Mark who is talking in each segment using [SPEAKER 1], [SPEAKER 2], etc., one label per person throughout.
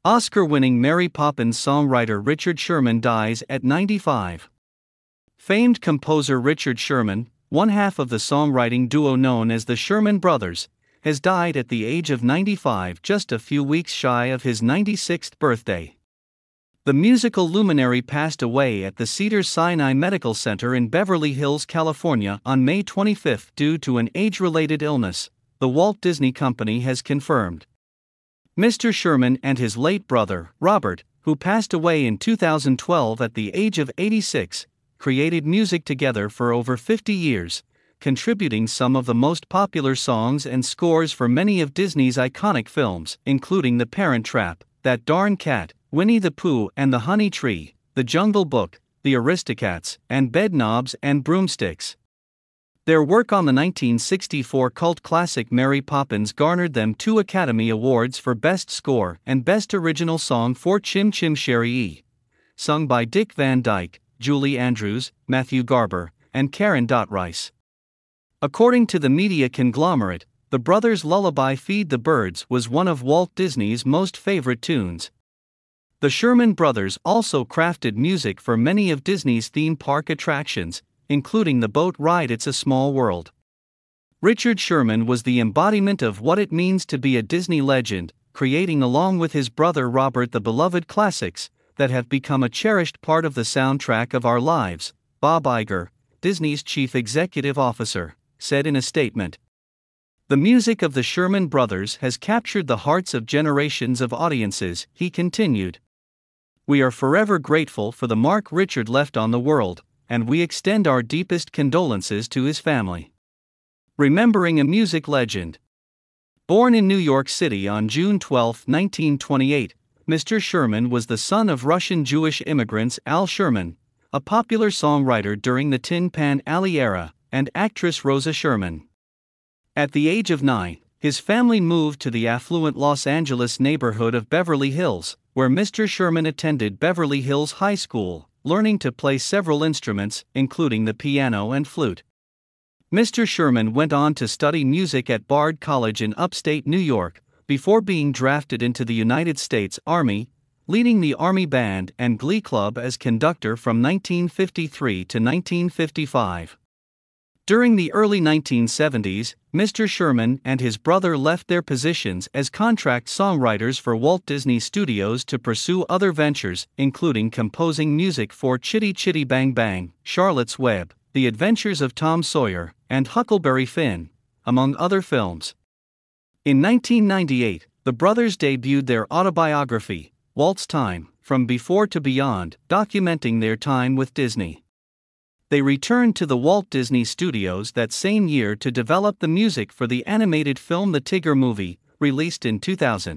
[SPEAKER 1] Oscar-winning Mary Poppins songwriter Richard Sherman dies at 95. Famed composer Richard Sherman, one half of the songwriting duo known as the Sherman Brothers, has died at the age of 95, just a few weeks shy of his 96th birthday. The musical luminary passed away at the Cedars-Sinai Medical Center in Beverly Hills, California on May 25 due to an age-related illness, the Walt Disney Company has confirmed. Mr. Sherman and his late brother, Robert, who passed away in 2012 at the age of 86, created music together for over 50 years, contributing some of the most popular songs and scores for many of Disney's iconic films, including The Parent Trap, That Darn Cat, Winnie the Pooh and the Honey Tree, The Jungle Book, The Aristocats, and Bedknobs and Broomsticks. Their work on the 1964 cult classic Mary Poppins garnered them 2 Academy Awards for Best Score and Best Original Song for Chim Chim Cheree, sung by Dick Van Dyke, Julie Andrews, Matthew Garber, and Karen Rice. According to the media conglomerate, the brothers' lullaby Feed the Birds was one of Walt Disney's most favorite tunes. The Sherman Brothers also crafted music for many of Disney's theme park attractions, including the boat ride It's a Small World. Richard Sherman was the embodiment of what it means to be a Disney legend, creating along with his brother Robert the beloved classics that have become a cherished part of the soundtrack of our lives, Bob Iger, Disney's chief executive officer, said in a statement. The music of the Sherman Brothers has captured the hearts of generations of audiences, he continued. We are forever grateful for the mark Richard left on the world, and we extend our deepest condolences to his family. Remembering a music legend. Born in New York City on June 12, 1928, Mr. Sherman was the son of Russian Jewish immigrants Al Sherman, a popular songwriter during the Tin Pan Alley era, and actress Rosa Sherman. At the age of 9, his family moved to the affluent Los Angeles neighborhood of Beverly Hills, where Mr. Sherman attended Beverly Hills High School, learning to play several instruments, including the piano and flute. Mr. Sherman went on to study music at Bard College in upstate New York, before being drafted into the United States Army, leading the Army Band and Glee Club as conductor from 1953 to 1955. During the early 1970s, Mr. Sherman and his brother left their positions as contract songwriters for Walt Disney Studios to pursue other ventures, including composing music for Chitty Chitty Bang Bang, Charlotte's Web, The Adventures of Tom Sawyer, and Huckleberry Finn, among other films. In 1998, the brothers debuted their autobiography, Walt's Time, From Before to Beyond, documenting their time with Disney. They returned to the Walt Disney Studios that same year to develop the music for the animated film The Tigger Movie, released in 2000.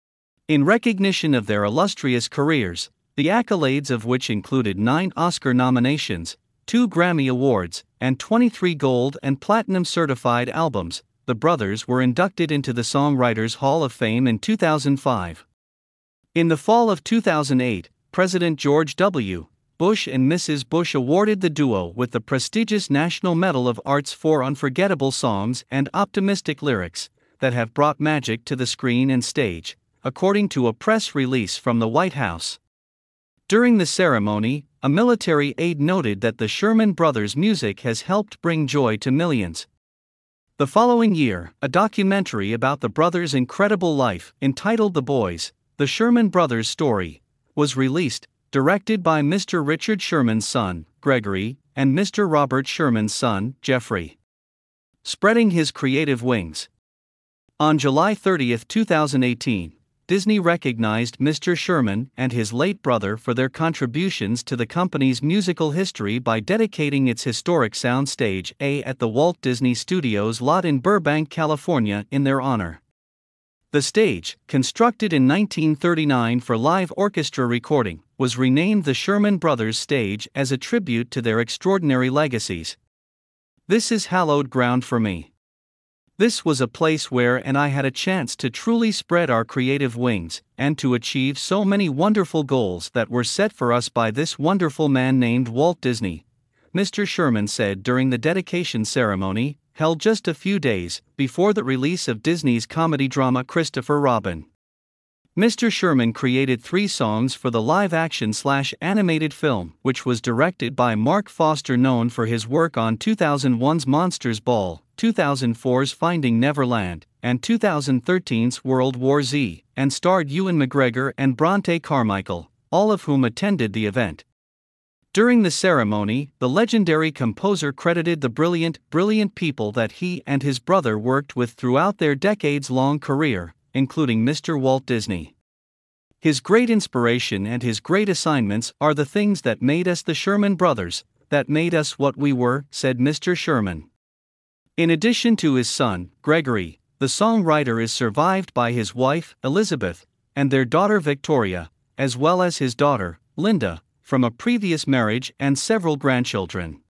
[SPEAKER 1] In recognition of their illustrious careers, the accolades of which included 9 Oscar nominations, 2 Grammy Awards, and 23 gold and platinum certified albums, the brothers were inducted into the Songwriters Hall of Fame in 2005. In the fall of 2008, President George W. Bush and Mrs. Bush awarded the duo with the prestigious National Medal of Arts for unforgettable songs and optimistic lyrics that have brought magic to the screen and stage, according to a press release from the White House. During the ceremony, a military aide noted that the Sherman Brothers' music has helped bring joy to millions. The following year, a documentary about the brothers' incredible life, entitled The Boys, The Sherman Brothers' Story, was released, directed by Mr. Richard Sherman's son, Gregory, and Mr. Robert Sherman's son, Jeffrey. Spreading his creative wings. On July 30, 2018, Disney recognized Mr. Sherman and his late brother for their contributions to the company's musical history by dedicating its historic soundstage at the Walt Disney Studios lot in Burbank, California, in their honor. The stage, constructed in 1939 for live orchestra recording, was renamed the Sherman Brothers Stage as a tribute to their extraordinary legacies. This is hallowed ground for me. This was a place where I had a chance to truly spread our creative wings, and to achieve so many wonderful goals that were set for us by this wonderful man named Walt Disney, Mr. Sherman said during the dedication ceremony, held just a few days before the release of Disney's comedy drama Christopher Robin. Mr. Sherman created 3 songs for the live-action/animated film, which was directed by Mark Foster, known for his work on 2001's Monsters Ball, 2004's Finding Neverland, and 2013's World War Z, and starred Ewan McGregor and Bronte Carmichael, all of whom attended the event. During the ceremony, the legendary composer credited the brilliant people that he and his brother worked with throughout their decades-long career, including Mr. Walt Disney. His great inspiration and his great assignments are the things that made us the Sherman Brothers, that made us what we were, said Mr. Sherman. In addition to his son, Gregory, the songwriter is survived by his wife, Elizabeth, and their daughter Victoria, as well as his daughter, Linda, from a previous marriage, and several grandchildren.